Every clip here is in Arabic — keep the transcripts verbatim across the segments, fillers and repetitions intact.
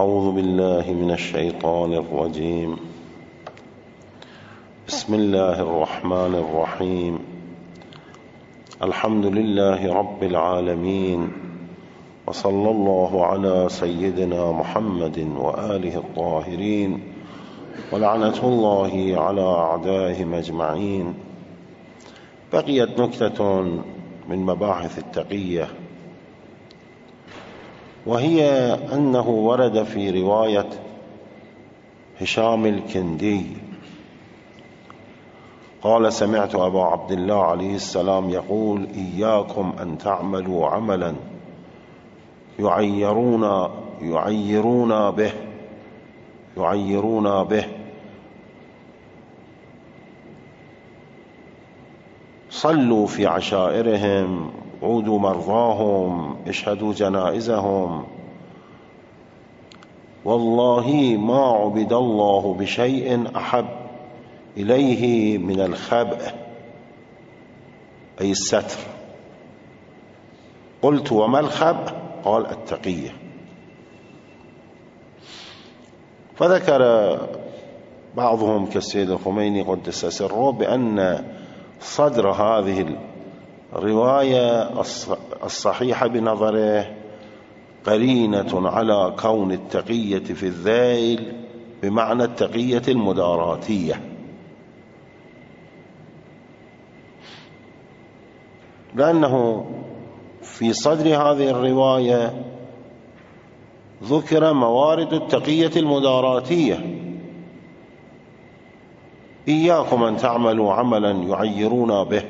أعوذ بالله من الشيطان الرجيم. بسم الله الرحمن الرحيم. الحمد لله رب العالمين، وصلى الله على سيدنا محمد وآله الطاهرين، ولعنة الله على أعدائهم أجمعين. بقيت نكتة من مباحث التقية، وهي أنه ورد في رواية هشام الكندي قال: سمعت أبا عبد الله عليه السلام يقول: إياكم أن تعملوا عملا يعيرون يعيرون به يعيرون به صلوا في عشائرهم، عودوا مرضاهم، اشهدوا جنائزهم. والله ما عبد الله بشيء أحب إليه من الخبء، أي الستر. قلت: وما الخبء؟ قال: التقية. فذكر بعضهم كالسيد الخميني قدس سره بأن صدر هذه الرواية الصحيحة بنظره قرينة على كون التقية في الذيل بمعنى التقية المداراتية، لأنه في صدر هذه الرواية ذكر موارد التقية المداراتية: إياكم أن تعملوا عملا يعيرون به،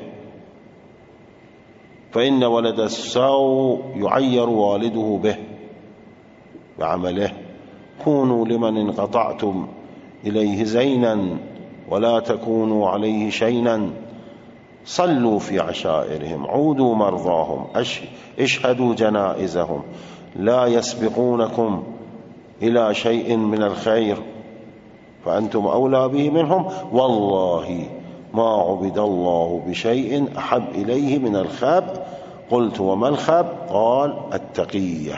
فإن ولد السوء يعير والده به بعمله. كونوا لمن انقطعتم إليه زينا ولا تكونوا عليه شينا. صلوا في عشائرهم، عودوا مرضاهم، اشهدوا جنائزهم. لا يسبقونكم إلى شيء من الخير فأنتم أولى به منهم. والله ما عبد الله بشيء أحب إليه من الخب. قلت: وما الخب؟ قال: التقية.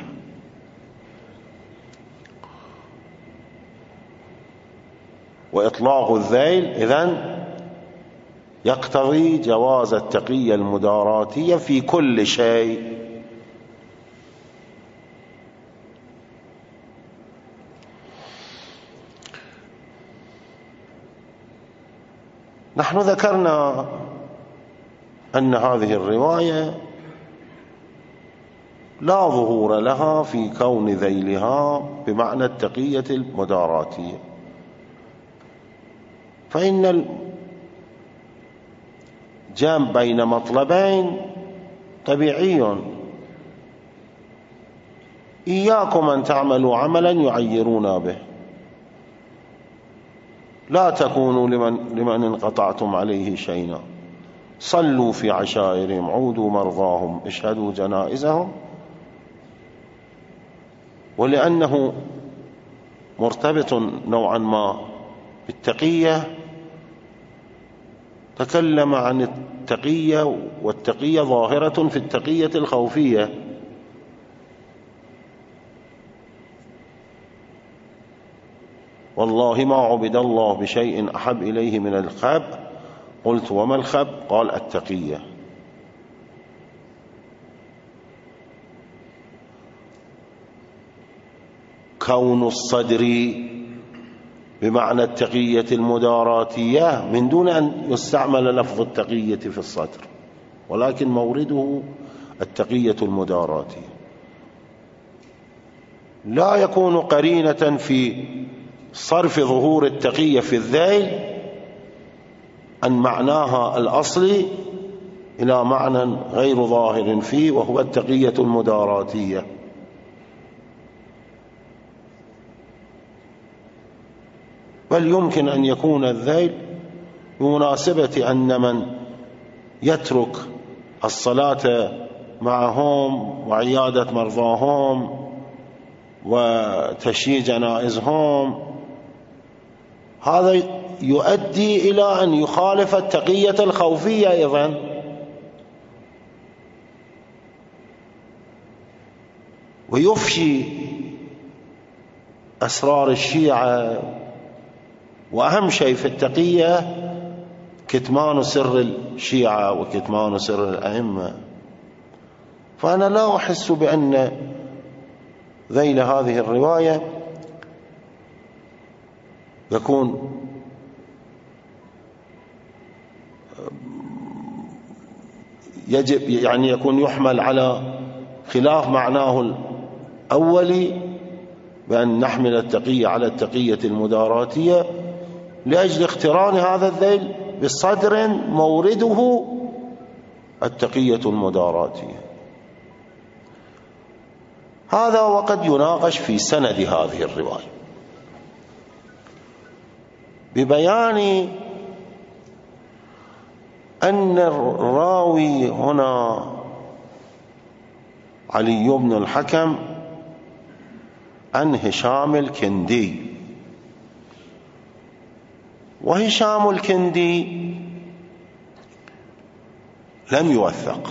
وإطلاق الذيل إذن يقتضي جواز التقية المداراتية في كل شيء. نحن ذكرنا أن هذه الرواية لا ظهور لها في كون ذيلها بمعنى التقية المداراتية، فإن الجمع بين مطلبين طبيعي. إياكم أن تعملوا عملا يعيرون به، لا تكونوا لمن, لمن انقطعتم عليه شيئا. صلوا في عشائرهم، عودوا مرضاهم، اشهدوا جنائزهم. ولأنه مرتبط نوعا ما بالتقية تكلم عن التقية، والتقية ظاهرة في التقية الخوفية. والله ما عبد الله بشيء أحب إليه من الخب. قلت: وما الخب؟ قال: التقية. كون الصدر بمعنى التقية المداراتية من دون أن يستعمل لفظ التقية في الصدر، ولكن مورده التقية المداراتية، لا يكون قرينة في صرف ظهور التقية في الذيل عن معناها الأصلي إلى معنى غير ظاهر فيه، وهو التقية المداراتية. بل يمكن أن يكون الذيل بمناسبة أن من يترك الصلاة معهم وعيادة مرضاهم وتشييع جنائزهم، هذا يؤدي إلى أن يخالف التقية الخوفية أيضا. ويفشي أسرار الشيعة، وأهم شيء في التقية كتمان سر الشيعة وكتمان سر الأئمة. فأنا لا أحس بأن ذيل هذه الرواية يكون يجب يعني يكون يحمل على خلاف معناه الأولي، بأن نحمل التقية على التقية المداراتية، لأجل اقتران هذا الذيل بصدر مورده التقية المداراتية. هذا وقد يناقش في سند هذه الرواية ببيان أن الراوي هنا علي بن الحكم عن هشام الكندي، وهشام الكندي لم يوثق،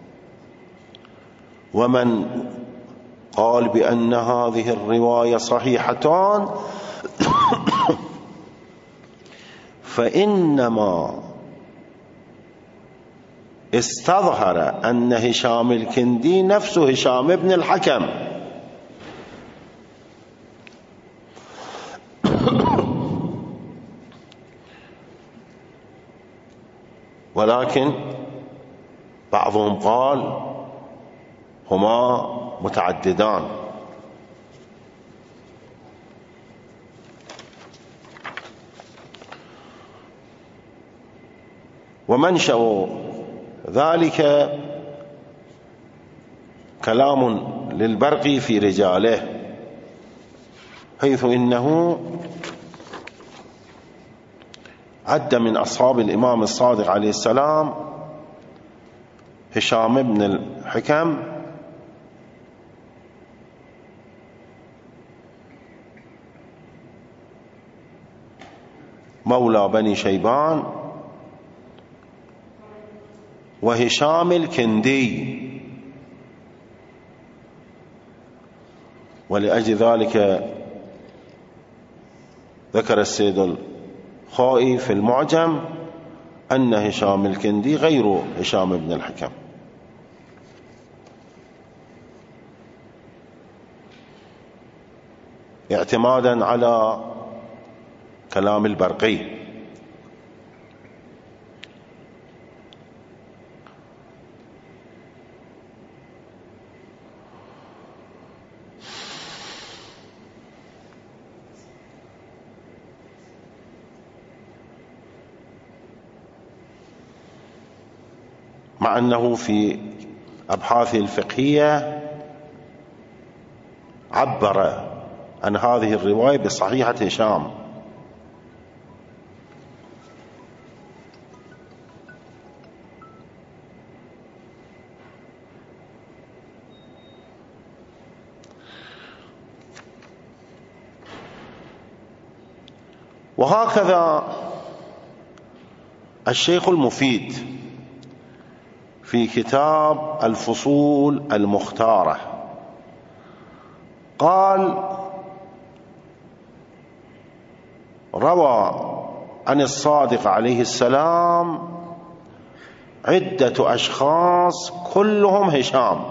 ومن قال بأن هذه الرواية صحيحتان فإنما استظهر أن هشام الكندي نفسه هشام بن الحكم، ولكن بعضهم قال هما متعددان. ومنشأ ذلك كلام للبرقي في رجاله، حيث إنه عد من أصحاب الإمام الصادق عليه السلام هشام بن الحكم مولى بني شيبان، وهشام الكندي، ولأجل ذلك ذكر السيد الخائي في المعجم أن هشام الكندي غير هشام بن الحكم. اعتمادا على كلام البرقي. مع أنه في أبحاثه الفقهية عبر عن هذه الرواية بصحيحة هشام، وهكذا الشيخ المفيد في كتاب الفصول المختارة قال: روى عن الصادق عليه السلام عدة أشخاص كلهم هشام،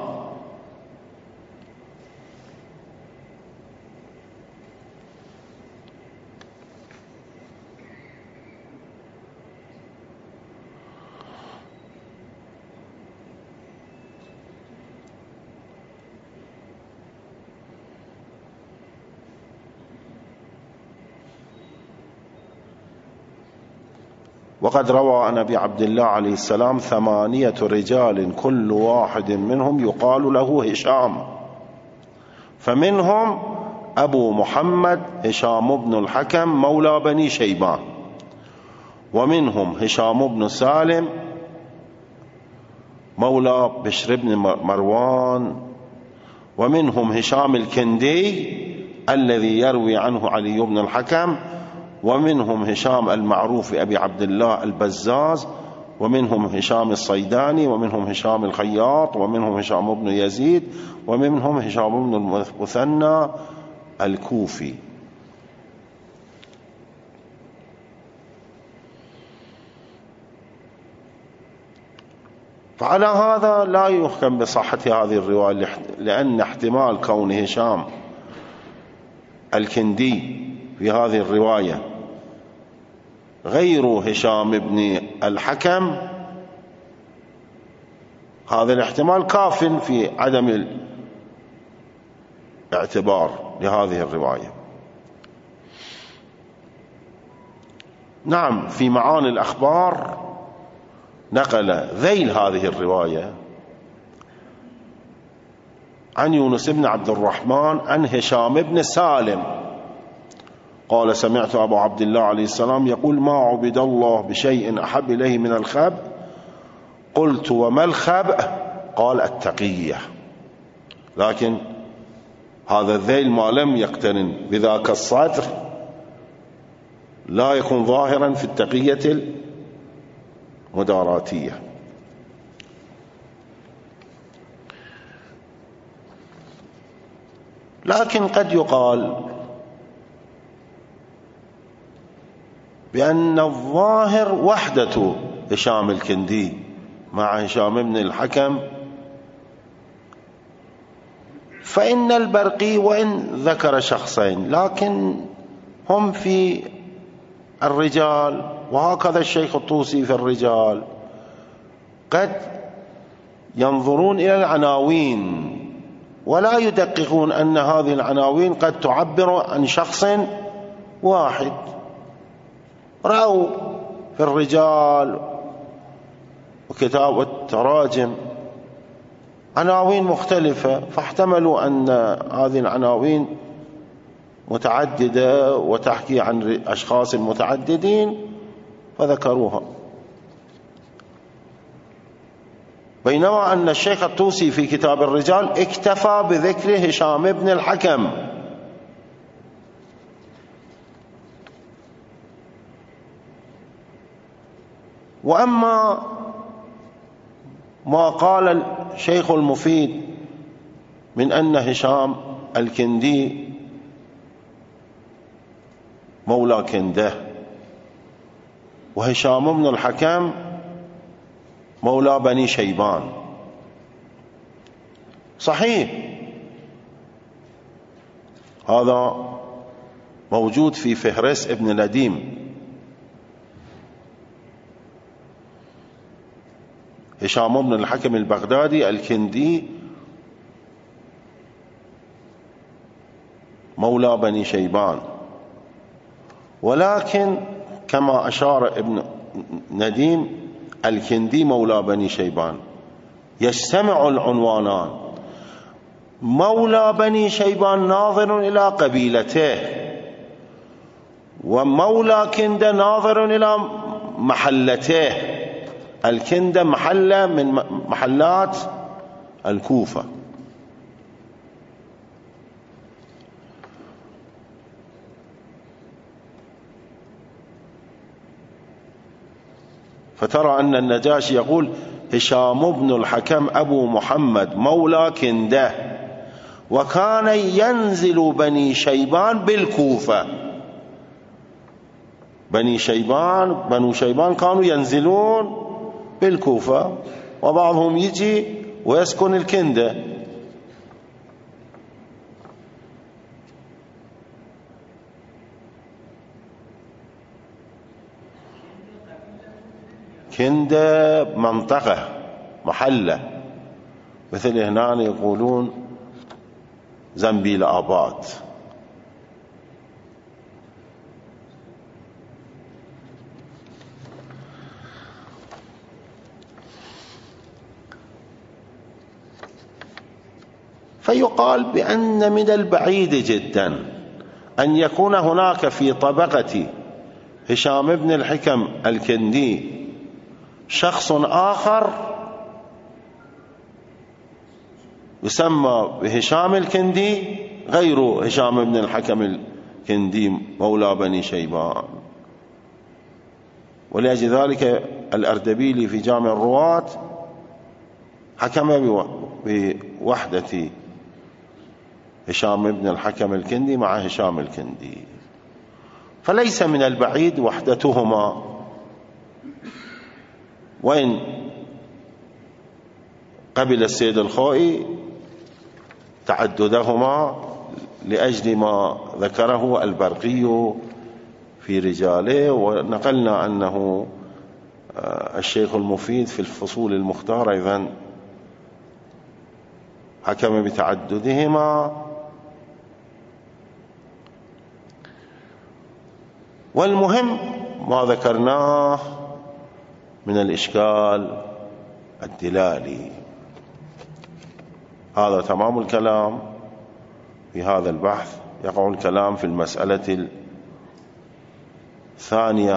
وقد روى عن أبي عبد الله عليه السلام ثمانية رجال كل واحد منهم يقال له هشام، فمنهم أبو محمد هشام بن الحكم مولى بني شيبان، ومنهم هشام بن سالم مولى بشر بن مروان، ومنهم هشام الكندي الذي يروي عنه علي بن الحكم، ومنهم هشام المعروف أبي عبد الله البزاز، ومنهم هشام الصيداني، ومنهم هشام الخياط، ومنهم هشام بن يزيد، ومنهم هشام بن المثنى الكوفي. فعلى هذا لا يحكم بصحة هذه الرواية، لأن احتمال كون هشام الكندي في هذه الرواية غير هشام بن الحكم، هذا الاحتمال كاف في عدم الاعتبار لهذه الرواية. نعم، في معاني الأخبار نقل ذيل هذه الرواية عن يونس بن عبد الرحمن عن هشام بن سالم قال: سمعت أبو عبد الله عليه السلام يقول: ما عبد الله بشيء أحب إليه من الخب. قلت: وما الخب؟ قال: التقية. لكن هذا الذيل ما لم يقترن بذاك الصدر لا يكون ظاهرا في التقية المداراتية. لكن قد يقال بأن الظاهر وحدة هشام الكندي مع هشام بن الحكم، فإن البرقي وإن ذكر شخصين لكن هم في الرجال، وهكذا الشيخ الطوسي في الرجال، قد ينظرون إلى العناوين ولا يدققون أن هذه العناوين قد تعبر عن شخص واحد. رأوا في الرجال وكتاب التراجم عناوين مختلفة، فاحتملوا أن هذه العناوين متعددة وتحكي عن أشخاص متعددين فذكروها، بينما أن الشيخ الطوسي في كتاب الرجال اكتفى بذكر هشام بن الحكم. وأما ما قال الشيخ المفيد من أن هشام الكندي مولى كنده وهشام بن الحكم مولى بني شيبان، صحيح هذا موجود في فهرس ابن نديم. هشام بن الحكم البغدادي الكندي مولى بني شيبان، ولكن كما أشار ابن نديم الكندي مولى بني شيبان، يجتمع العنوانان. مولى بني شيبان ناظر إلى قبيلته، ومولى كندة ناظر إلى محلته. الكندة محلة من محلات الكوفة. فترى أن النجاشي يقول: هشام بن الحكم أبو محمد مولى كندة، وكان ينزل بني شيبان بالكوفة. بني شيبان بنو شيبان كانوا ينزلون بالكوفة، وبعضهم يجي ويسكن الكندة. كندة منطقة محلة، مثل هنا يقولون زنبيل آباد. فيقال بأن من البعيد جدا أن يكون هناك في طبقة هشام بن الحكم الكندي شخص آخر يسمى بهشام الكندي غير هشام بن الحكم الكندي مولى بني شيبان. ولأجل ذلك الأردبيلي في جامع الرواة حكم بوحدة هشام بن الحكم الكندي مع هشام الكندي، فليس من البعيد وحدتهما، وإن قبل السيد الخوئي تعددهما لأجل ما ذكره البرقي في رجاله، ونقلنا أنه الشيخ المفيد في الفصول المختارة أيضا حكم بتعددهما. والمهم ما ذكرناه من الإشكال الدلالي. هذا تمام الكلام في هذا البحث. يقع الكلام في المسألة الثانية.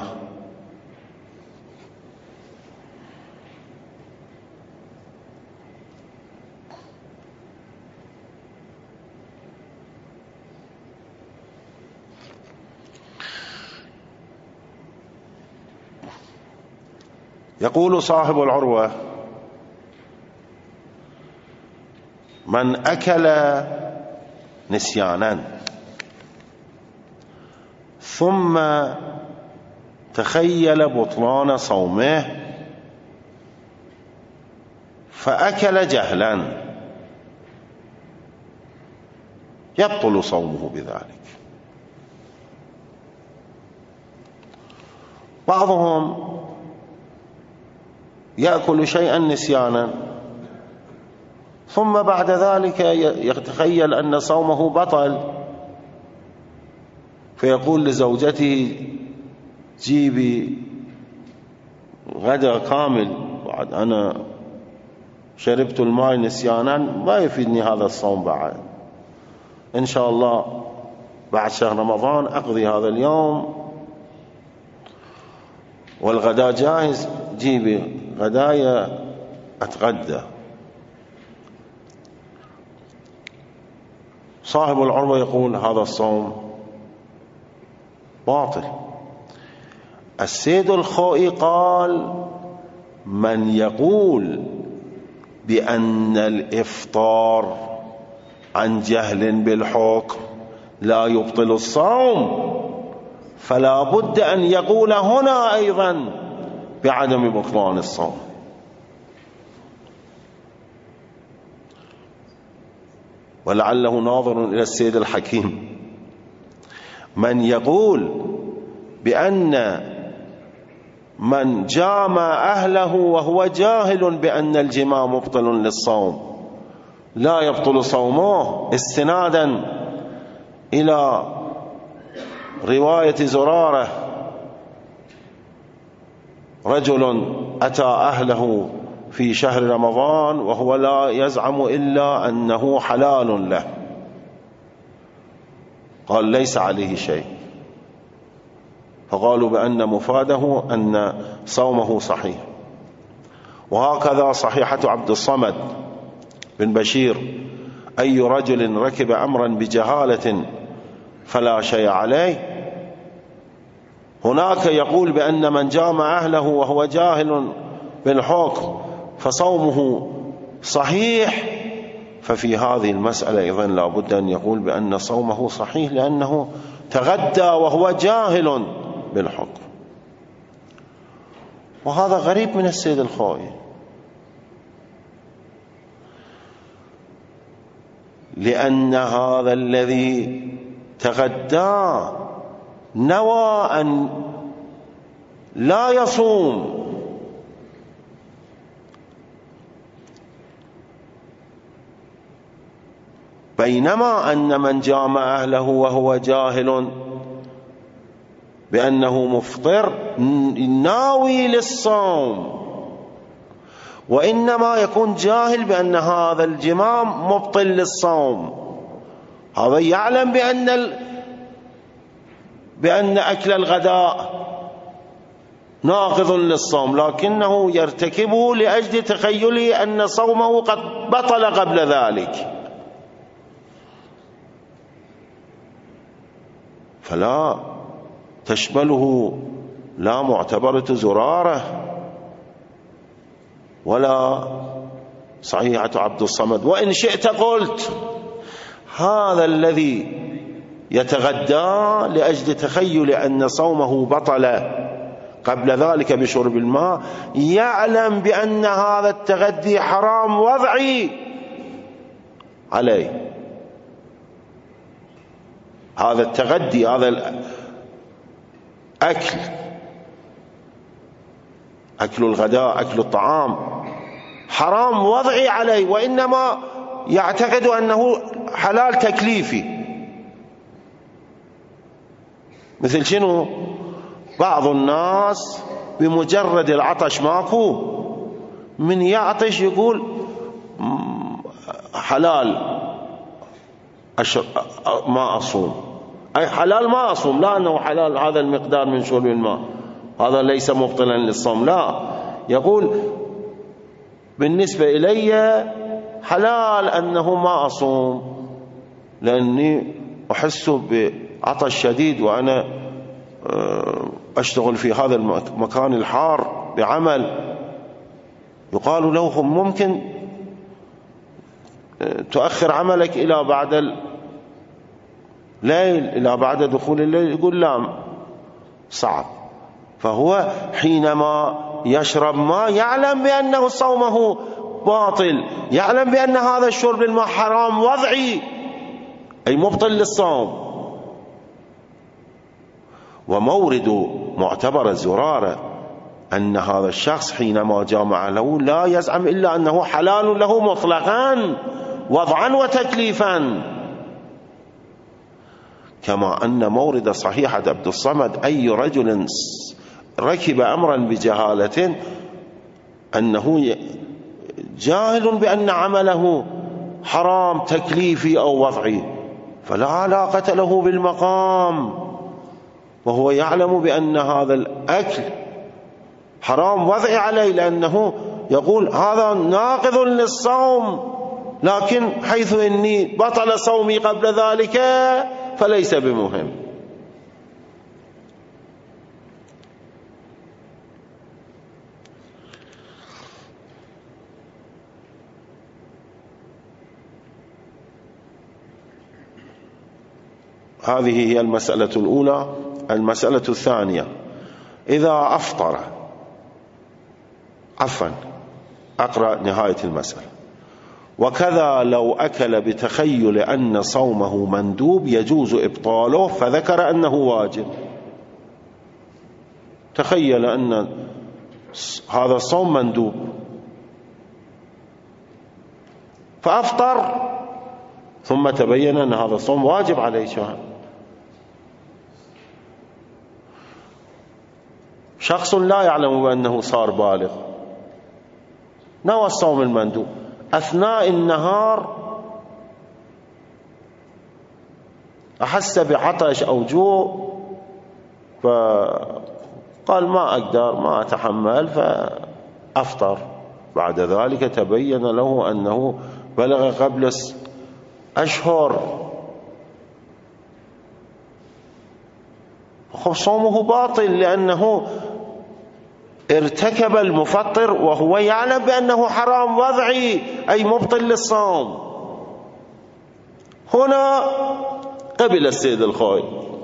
يقول صاحب العروة: من أكل نسيانا ثم تخيل بطلان صومه فأكل جهلا يبطل صومه بذلك. بعضهم يأكل شيئا نسيانا ثم بعد ذلك يتخيل أن صومه بطل، فيقول لزوجته: جيبي غدا كامل، بعد أنا شربت الماء نسيانا ما يفيدني هذا الصوم، بعد إن شاء الله بعد شهر رمضان أقضي هذا اليوم والغداء جاهز، جيبي غدايا أتغدى. صاحب العروة يقول هذا الصوم باطل. السيد الخوئي قال: من يقول بأن الإفطار عن جهل بالحكم لا يبطل الصوم، فلا بد أن يقول هنا أيضا بعدم بطلان الصوم. ولعله ناظر إلى السيد الحكيم. من يقول بأن من جامع أهله وهو جاهل بأن الجماع مبطل للصوم لا يبطل صومه، استنادا إلى رواية زرارة: رجل أتى أهله في شهر رمضان وهو لا يزعم إلا أنه حلال له، قال ليس عليه شيء، فقالوا بأن مفاده أن صومه صحيح. وهكذا صحيحة عبد الصمد بن بشير: أي رجل ركب أمرا بجهالة فلا شيء عليه. هناك يقول بأن من جامع أهله وهو جاهل بالحكم فصومه صحيح، ففي هذه المسألة أيضا لا بد أن يقول بأن صومه صحيح لأنه تغدى وهو جاهل بالحكم. وهذا غريب من السيد الخوئي، لأن هذا الذي تغدى نوى أن لا يصوم، بينما أن من جامع أهله وهو جاهل بأنه مفطر ناوي للصوم، وإنما يكون جاهل بأن هذا الجماع مبطل للصوم. هذا يعلم بأن ال... بأن أكل الغداء ناقض للصوم، لكنه يرتكبه لأجل تخيله أن صومه قد بطل قبل ذلك، فلا تشمله لا معتبرة زرارة ولا صحيحة عبد الصمد. وإن شئت قلت هذا الذي يتغدى لأجل تخيل أن صومه بطل قبل ذلك بشرب الماء يعلم بأن هذا التغذي حرام وضعي عليه. هذا التغذي، هذا الأكل، أكل الغداء، أكل الطعام حرام وضعي عليه، وإنما يعتقد أنه حلال تكليفي. مثل شنو؟ بعض الناس بمجرد العطش ماكو، من يعطش يقول حلال ما أصوم، أي حلال ما أصوم، لا أنه حلال هذا المقدار من شرب الماء، هذا ليس مبطلا للصوم، لا، يقول بالنسبة إلي حلال أنه ما أصوم لأني أحس بعطش شديد وأنا أشتغل في هذا المكان الحار بعمل. يقال له ممكن تؤخر عملك إلى بعد الليل، إلى بعد دخول الليل، يقول لا صعب. فهو حينما يشرب ماء يعلم بأنه صومه باطل، يعلم بأن هذا الشرب الماء حرام وضعي أي مبطل للصوم. ومورد معتبر الزرارة أن هذا الشخص حينما جامع له لا يزعم إلا أنه حلال له مطلقا وضعا وتكليفا، كما أن مورد صحيحة عبد الصمد أي رجل ركب أمرا بجهالة أنه جاهل بأن عمله حرام تكليفي أو وضعي فلا علاقة له بالمقام، وهو يعلم بأن هذا الأكل حرام وضعي عليه، لأنه يقول هذا ناقض للصوم، لكن حيث إني بطل صومي قبل ذلك فليس بمهم. هذه هي المسألة الأولى. المسألة الثانية: إذا أفطر، عفوا أقرأ نهاية المسألة: وكذا لو أكل بتخيل أن صومه مندوب يجوز إبطاله فذكر أنه واجب. تخيل أن هذا الصوم مندوب فأفطر، ثم تبين أن هذا الصوم واجب عليه. شهر شخص لا يعلم بأنه صار بالغ، نوى الصوم المندوب، أثناء النهار أحس بعطش أو جوع فقال ما أقدر ما أتحمل فأفطر، بعد ذلك تبين له أنه بلغ قبل أشهر، صومه باطل لأنه ارتكب المفطر وهو يعلم بأنه حرام وضعي أي مبطل للصوم. هنا قبل السيد الخوي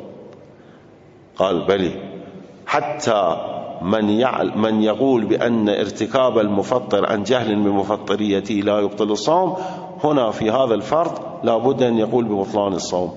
قال بلي، حتى من يعلم من يقول بأن ارتكاب المفطر عن جهل بمفطريته لا يبطل الصوم، هنا في هذا الفرض لا بد أن يقول ببطلان الصوم،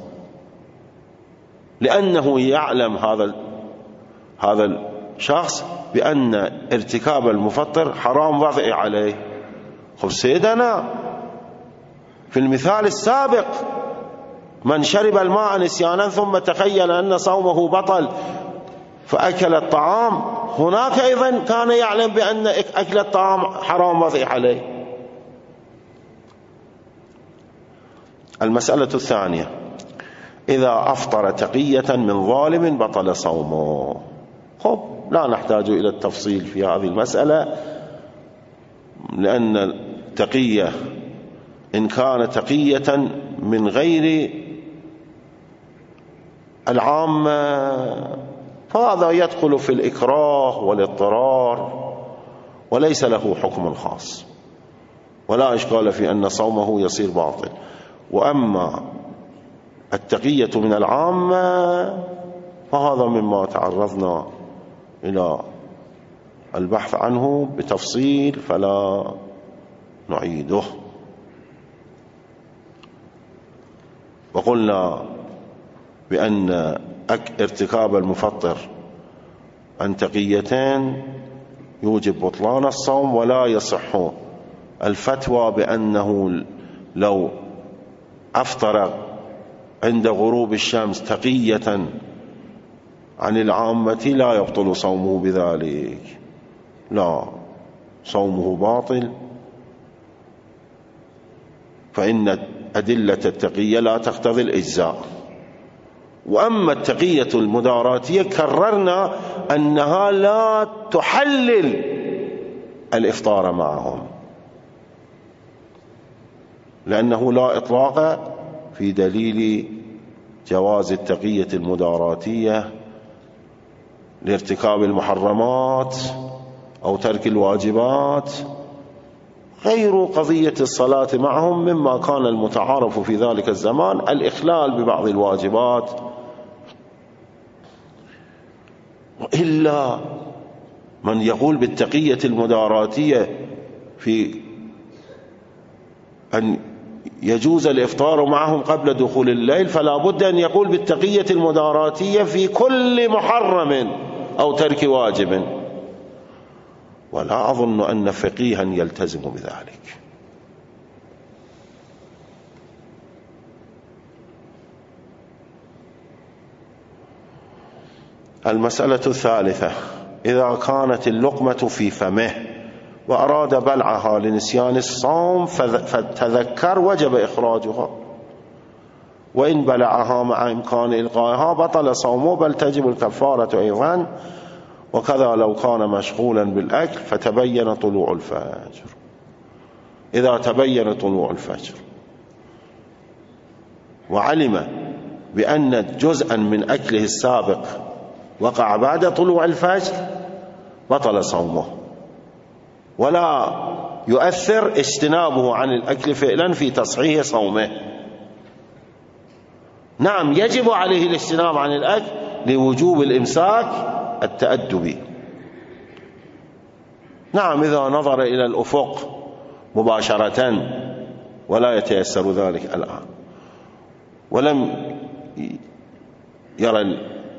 لأنه يعلم هذا هذا الشخص بأن ارتكاب المفطر حرام وضعي عليه. خب سيدنا في المثال السابق من شرب الماء نسيانا ثم تخيل أن صومه بطل فأكل الطعام، هناك أيضا كان يعلم بأن أكل الطعام حرام وضعي عليه. المسألة الثانية: إذا أفطر تقية من ظالم بطل صومه. خب لا نحتاج إلى التفصيل في هذه المسألة، لأن التقية إن كان تقية من غير العامة فهذا يدخل في الإكراه والاضطرار وليس له حكم خاص، ولا إشكال في أن صومه يصير باطل. وأما التقية من العامة فهذا مما تعرضنا إلى البحث عنه بتفصيل فلا نعيده. وقلنا بأن ارتكاب المفطر عن تقيتين يوجب بطلان الصوم، ولا يصح الفتوى بأنه لو أفطر عند غروب الشمس تقية عن العامة لا يبطل صومه بذلك، لا، صومه باطل، فإن أدلة التقية لا تقتضي الإجزاء. وأما التقية المداراتية كررنا أنها لا تحلل الإفطار معهم، لأنه لا إطلاق في دليل جواز التقية المداراتية لارتكاب المحرمات أو ترك الواجبات، غير قضية الصلاة معهم، مما كان المتعارف في ذلك الزمان الإخلال ببعض الواجبات. وإلا من يقول بالتقية المداراتية في أن يجوز الإفطار معهم قبل دخول الليل، فلا بد أن يقول بالتقية المداراتية في كل محرم أو ترك واجب، ولا أظن أن فقيها يلتزم بذلك. المسألة الثالثة: إذا كانت اللقمة في فمه وأراد بلعها لنسيان الصوم فتذكر وجب إخراجها، وإن بلعها مع إمكان إلقائها بطل صومه، بل تجب الكفارة أيضا. وكذا لو كان مشغولا بالأكل فتبين طلوع الفجر. إذا تبين طلوع الفجر وعلم بأن جزءا من أكله السابق وقع بعد طلوع الفجر بطل صومه، ولا يؤثر اجتنابه عن الأكل فعلا في تصحيح صومه. نعم، يجب عليه الاجتناب عن الأكل لوجوب الإمساك التأدبي. نعم، إذا نظر إلى الأفق مباشرة ولا يتيسر ذلك الآن، ولم يرى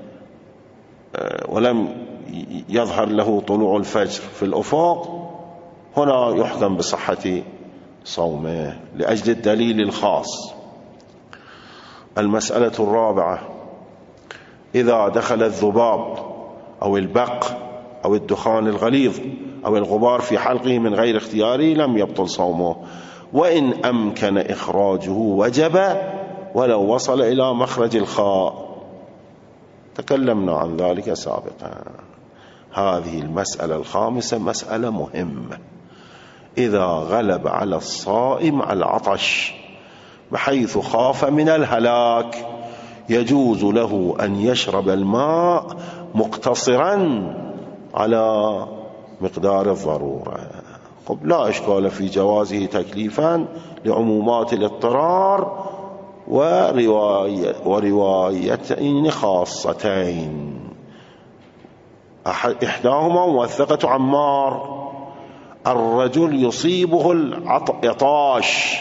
ولم يظهر له طلوع الفجر في الأفق، هنا يحكم بصحة صومه لأجل الدليل الخاص. المسألة الرابعة: إذا دخل الذباب أو البق أو الدخان الغليظ أو الغبار في حلقه من غير اختياره لم يبطل صومه، وإن أمكن إخراجه وجب ولو وصل إلى مخرج الخاء. تكلمنا عن ذلك سابقا. هذه المسألة الخامسة مسألة مهمة: إذا غلب على الصائم العطش بحيث خاف من الهلاك يجوز له أن يشرب الماء مقتصرا على مقدار الضرورة. طب لا إشكال في جوازه تكليفا لعمومات الاضطرار ورواية وروايتين خاصتين، إحداهما موثقة عمار: الرجل يصيبه العطش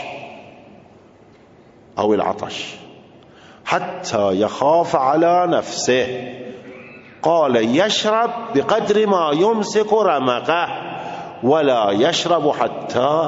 أو العطش حتى يخاف على نفسه، قال يشرب بقدر ما يمسك رمقه ولا يشرب حتى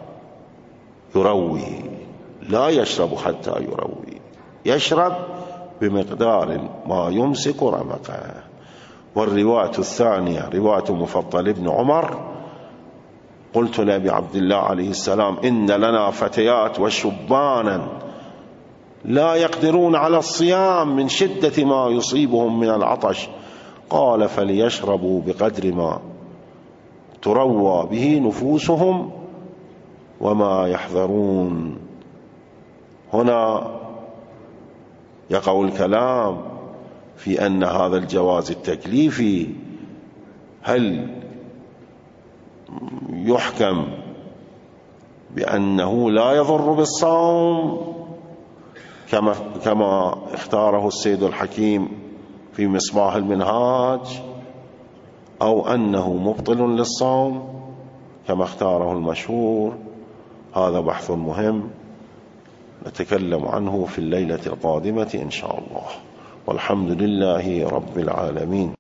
يروي. لا يشرب حتى يروي، يشرب بمقدار ما يمسك رمقه. والرواية الثانية رواية مفضل بن عمر: قلت لأبي عبد الله عليه السلام: إن لنا فتيات وشبانا لا يقدرون على الصيام من شدة ما يصيبهم من العطش، قال: فليشربوا بقدر ما تروى به نفوسهم وما يحذرون. هنا يقع الكلام في أن هذا الجواز التكليفي هل يحكم بأنه لا يضر بالصوم كما كما اختاره السيد الحكيم في مصباح المنهاج، أو أنه مبطل للصوم كما اختاره المشهور، هذا بحث مهم نتكلم عنه في الليلة القادمة إن شاء الله، والحمد لله رب العالمين.